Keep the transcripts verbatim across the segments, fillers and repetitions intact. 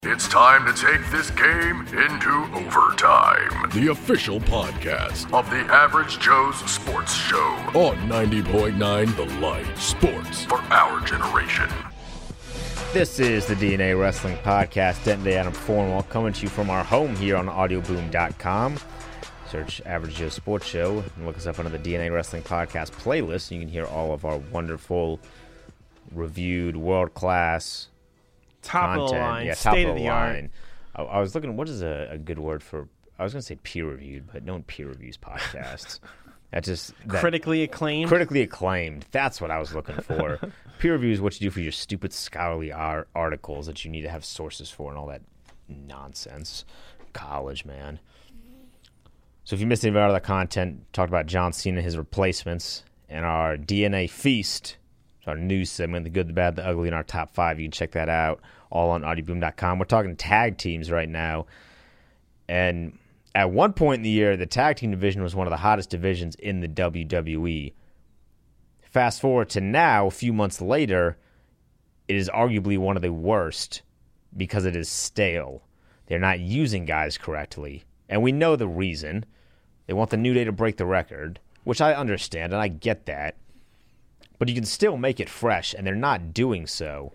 It's time to take this game into overtime. The official podcast of the Average Joe's Sports Show on ninety point nine The Light Sports for our generation. This is the D N A Wrestling Podcast. Denton Day, Adam Fornwell, coming to you from our home here on audio boom dot com. Search Average Joe Sports Show and look us up under the D N A Wrestling Podcast playlist. You can hear all of our wonderful, reviewed, world-class Top content. of the line, yeah, top state of the of the art. line. I, I was looking, what is a, a good word for, I was going to say peer-reviewed, but no one peer-reviews podcasts. That just that, critically acclaimed. Critically acclaimed. That's what I was looking for. Peer review is what you do for your stupid scholarly ar- articles that you need to have sources for and all that nonsense. College, man. So if you missed any of our other content, talked about John Cena and his replacements, and our D N A Feast, our news segment, the good, the bad, the ugly, and our top five. You can check that out all on audio boom dot com. We're talking tag teams right now. And at one point in the year, the tag team division was one of the hottest divisions in the W W E. Fast forward to now, a few months later, it is arguably one of the worst because it is stale. They're not using guys correctly. And we know the reason. They want the New Day to break the record, which I understand, and I get that. But you can still make it fresh, and they're not doing so.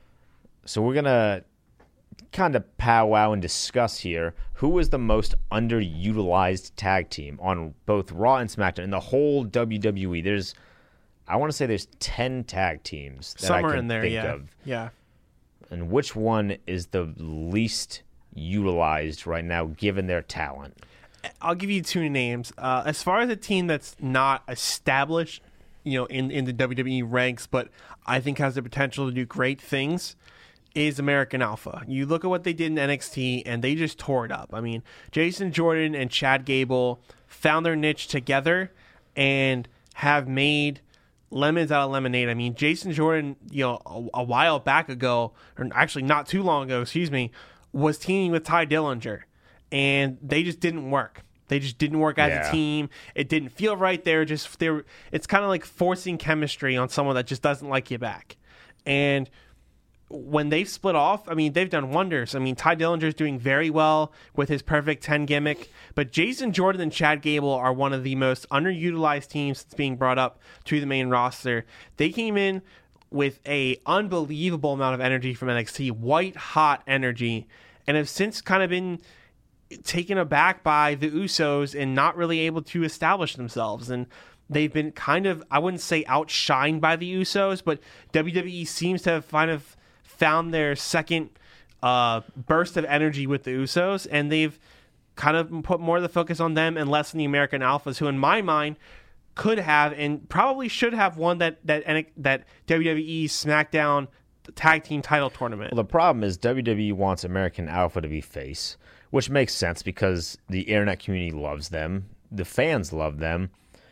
So we're going to kind of powwow and discuss here who is the most underutilized tag team on both Raw and SmackDown in the whole W W E. There's, I want to say there's ten tag teams that Somewhere I can in there, think yeah. of. Yeah. And which one is the least utilized right now given their talent? I'll give you two names. Uh, as far as a team that's not established, you know, in, in the W W E ranks, but I think has the potential to do great things, is American Alpha. You look at what they did in N X T, and they just tore it up. I mean, Jason Jordan and Chad Gable found their niche together and have made lemons out of lemonade. I mean, Jason Jordan, you know, a, a while back ago, or actually not too long ago, excuse me, was teaming with Ty Dillinger, and they just didn't work. They just didn't work as Yeah. a team. It didn't feel right there. Just they were, it's kind of like forcing chemistry on someone that just doesn't like you back. And when they've split off, I mean, they've done wonders. I mean, Ty Dillinger's doing very well with his Perfect ten gimmick, but Jason Jordan and Chad Gable are one of the most underutilized teams that's being brought up to the main roster. They came in with a unbelievable amount of energy from N X T, white hot energy, and have since kind of been taken aback by the Usos and not really able to establish themselves. And they've been kind of, I wouldn't say outshined by the Usos, but W W E seems to have kind of found their second uh, burst of energy with the Usos, and they've kind of put more of the focus on them and less on the American Alphas, who in my mind could have and probably should have won that that that W W E SmackDown Tag Team Title Tournament. Well, the problem is W W E wants American Alpha to be face, which makes sense because the internet community loves them. The fans love them.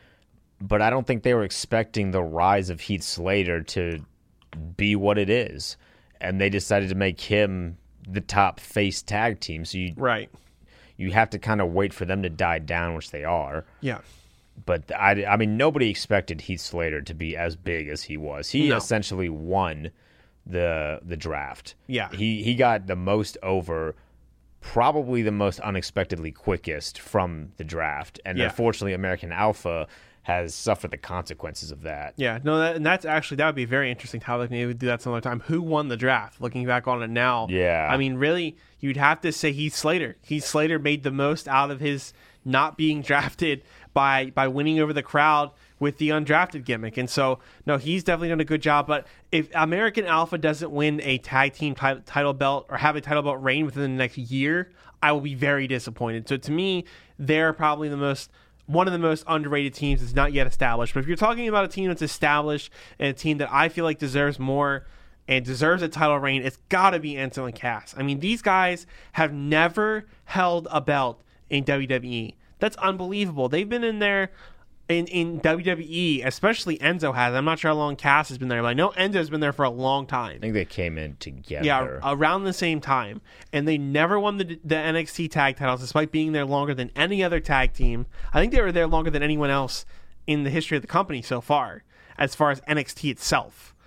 But I don't think they were expecting the rise of Heath Slater to be what it is. And they decided to make him the top face tag team. So you, Right. you have to kind of wait for them to die down, which they are. Yeah. But, I, I mean, nobody expected Heath Slater to be as big as he was. He No. essentially won the the draft. Yeah. He he got the most over, probably the most unexpectedly quickest from the draft. And Yeah. unfortunately, American Alpha has suffered the consequences of that. Yeah, no, that, and that's actually, that would be a very interesting topic. Maybe we would do that some other time. Who won the draft? Looking back on it now. Yeah. I mean, really, you'd have to say Heath Slater. Heath Slater made the most out of his not being drafted by by winning over the crowd with the undrafted gimmick. And so, no, he's definitely done a good job. But if American Alpha doesn't win a tag team t- title belt or have a title belt reign within the next year, I will be very disappointed. So to me, they're probably the most... one of the most underrated teams that's not yet established. But if you're talking about a team that's established and a team that I feel like deserves more and deserves a title reign, it's got to be Enzo and Cass. I mean, these guys have never held a belt in W W E. That's unbelievable. They've been in there in, in W W E, especially Enzo has. I'm not sure how long Cass has been there, but I know Enzo's been there for a long time. I think they came in together. Yeah, around the same time. And they never won the, the N X T tag titles, despite being there longer than any other tag team. I think they were there longer than anyone else in the history of the company so far, as far as N X T itself.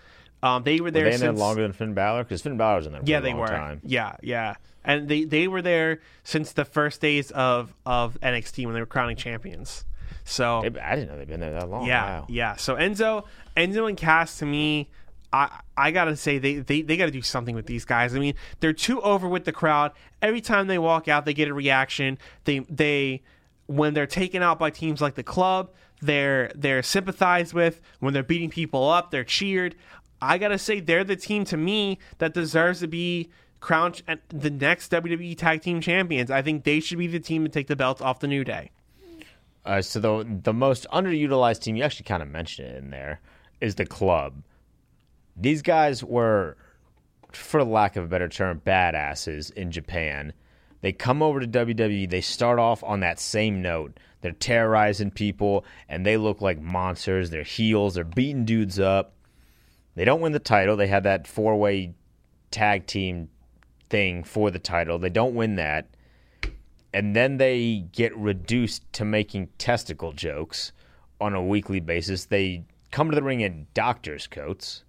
Um, they were there were they in since there longer than Finn Balor? Because Finn Balor was in there for yeah, a they long were. time. Yeah, yeah, and they they were there since the first days of of N X T when they were crowning champions. So They, I didn't know they'd been there that long. yeah, Wow. yeah. So Enzo, Enzo and Cass to me, I I gotta say they they, they got to do something with these guys. I mean, they're too over with the crowd. Every time they walk out, they get a reaction. They they when they're taken out by teams like the Club, they're they're sympathized with. When they're beating people up, they're cheered. I gotta say they're the team to me that deserves to be crowned at the next W W E Tag Team Champions. I think they should be the team to take the belts off the New Day. Uh, so the the most underutilized team, you actually kind of mentioned it in there, is the Club. These guys were, for lack of a better term, badasses in Japan. They come over to W W E. They start off on that same note. They're terrorizing people, and they look like monsters. They're heels. They're beating dudes up. They don't win the title. They had that four-way tag team thing for the title. They don't win that. And then they get reduced to making testicle jokes on a weekly basis. They come to the ring in doctor's coats.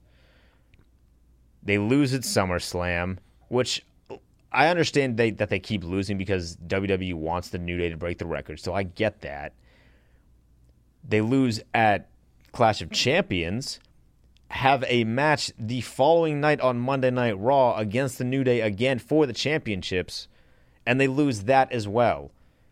They lose at SummerSlam, which I understand they, that they keep losing because W W E wants the New Day to break the record, so I get that. They lose at Clash of Champions, have a match the following night on Monday Night Raw against the New Day again for the championships, and they lose that as well.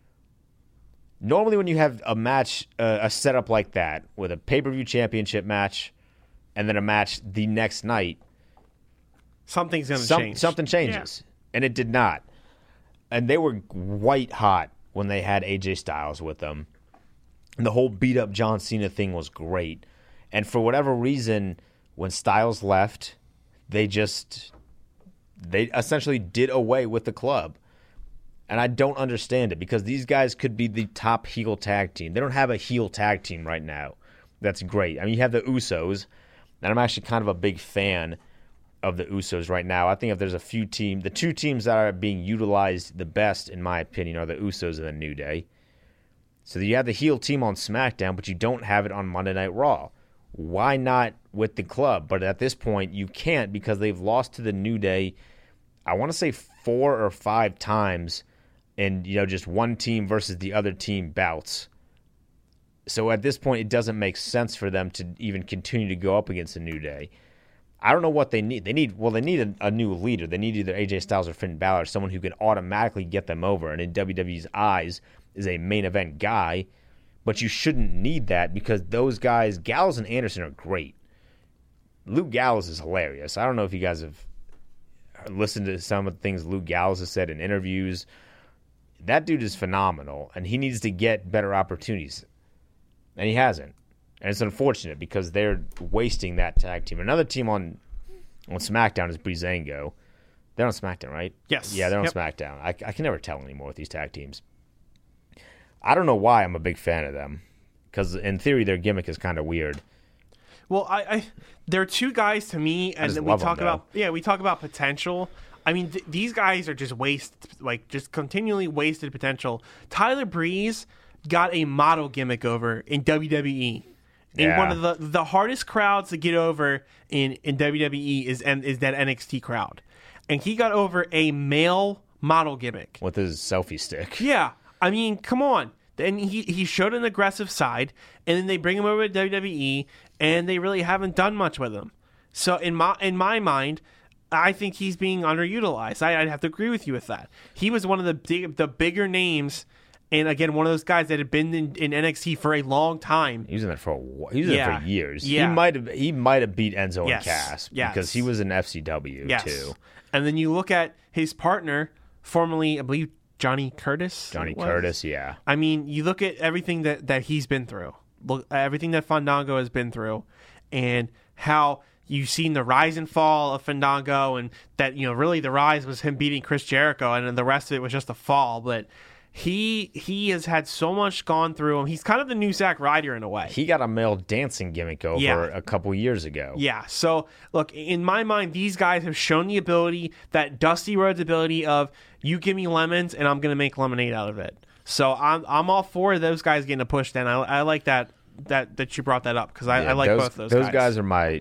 Normally when you have a match, uh, a setup like that, with a pay-per-view championship match and then a match the next night, Something's going to some, change. something changes. Yeah. And it did not. And they were white hot when they had A J Styles with them. And the whole beat-up John Cena thing was great. And for whatever reason, when Styles left, they just, they essentially did away with the Club. And I don't understand it because these guys could be the top heel tag team. They don't have a heel tag team right now. That's great. I mean, you have the Usos, and I'm actually kind of a big fan of the Usos right now. I think if there's a few teams, the two teams that are being utilized the best, in my opinion, are the Usos and the New Day. So you have the heel team on SmackDown, but you don't have it on Monday Night Raw. Why not with the Club? But at this point, you can't because they've lost to the New Day, I want to say four or five times in, you know, just one team versus the other team bouts. So at this point, it doesn't make sense for them to even continue to go up against the New Day. I don't know what they need. They need well, they need a, a new leader. They need either A J Styles or Finn Balor, someone who can automatically get them over, and in W W E's eyes is a main event guy. But you shouldn't need that because those guys, Gallows and Anderson, are great. Luke Gallows is hilarious. I don't know if you guys have listened to some of the things Luke Gallows has said in interviews. That dude is phenomenal, and he needs to get better opportunities, and he hasn't. And it's unfortunate because they're wasting that tag team. Another team on on SmackDown is Breezango. They're on SmackDown, right? Yes. Yeah, they're on Yep. SmackDown. I, I can never tell anymore with these tag teams. I don't know why I'm a big fan of them because in theory their gimmick is kind of weird. Well, I, I there are two guys to me, and just we love talk them, though. about yeah, we talk about potential. I mean, th- these guys are just waste, like just continually wasted potential. Tyler Breeze got a model gimmick over in W W E. In Yeah. one of the the hardest crowds to get over in, in W W E is and is that N X T crowd, and he got over a male model gimmick. With his selfie stick. Yeah, I mean, come on. Then he he showed an aggressive side, and then they bring him over to W W E, and they really haven't done much with him. So in my in my mind, I think he's being underutilized. I, I'd have to agree with you with that. He was one of the big, the bigger names. And again, one of those guys that had been in, in N X T for a long time. He was in there for a while. He was in Yeah. there for years. Yeah. He might have he might have beat Enzo Yes. and Cass Yes. because he was in F C W Yes. too. And then you look at his partner, formerly, I believe, Johnny Curtis. Johnny it was? Curtis, yeah. I mean, you look at everything that, that he's been through, look everything that Fandango has been through, and how you've seen the rise and fall of Fandango, and that, you know, really the rise was him beating Chris Jericho, and then the rest of it was just a fall. But he he has had so much gone through him. He's kind of the new Zack Ryder in a way. He got a male dancing gimmick over Yeah. a couple years ago. Yeah. So, look, in my mind, these guys have shown the ability, that Dusty Rhodes ability of you give me lemons and I'm going to make lemonade out of it. So I'm I'm all for those guys getting a push. Then I, I like that that that you brought that up because I, Yeah, I like those, both those. Those guys. guys are my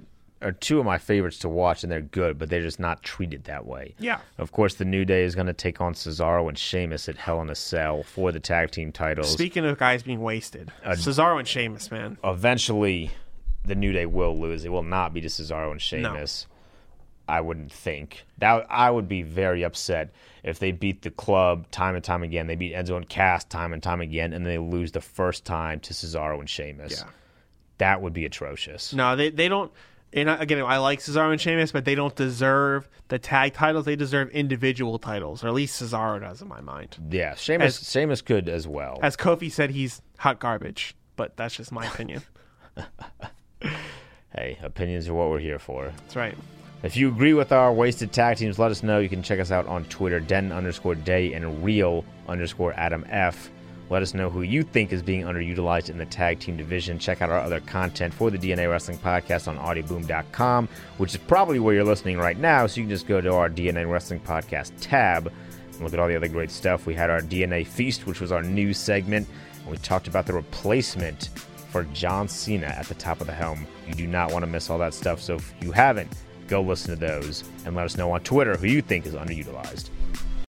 are two of my favorites to watch, and they're good, but they're just not treated that way. Yeah. Of course, the New Day is going to take on Cesaro and Sheamus at Hell in a Cell for the tag team titles. Speaking of guys being wasted, uh, Cesaro and Sheamus, man. Eventually, the New Day will lose. It will not be to Cesaro and Sheamus. No. I wouldn't think. That I would be very upset if they beat the club time and time again. They beat Enzo and Cass time and time again, and they lose the first time to Cesaro and Sheamus. Yeah. That would be atrocious. No, they they don't. And again, I like Cesaro and Sheamus, but they don't deserve the tag titles. They deserve individual titles, or at least Cesaro does in my mind. Yeah, Sheamus, as, Sheamus could as well. As Kofi said, he's hot garbage, but that's just my opinion. Hey, opinions are what we're here for. That's right. If you agree with our wasted tag teams, let us know. You can check us out on Twitter, Den underscore Day and Real underscore Adam F. Let us know who you think is being underutilized in the tag team division. Check out our other content for the D N A Wrestling Podcast on audio boom dot com, which is probably where you're listening right now. So you can just go to our D N A Wrestling Podcast tab and look at all the other great stuff. We had our D N A Feast, which was our news segment, and we talked about the replacement for John Cena at the top of the helm. You do not want to miss all that stuff. So if you haven't, go listen to those and let us know on Twitter who you think is underutilized.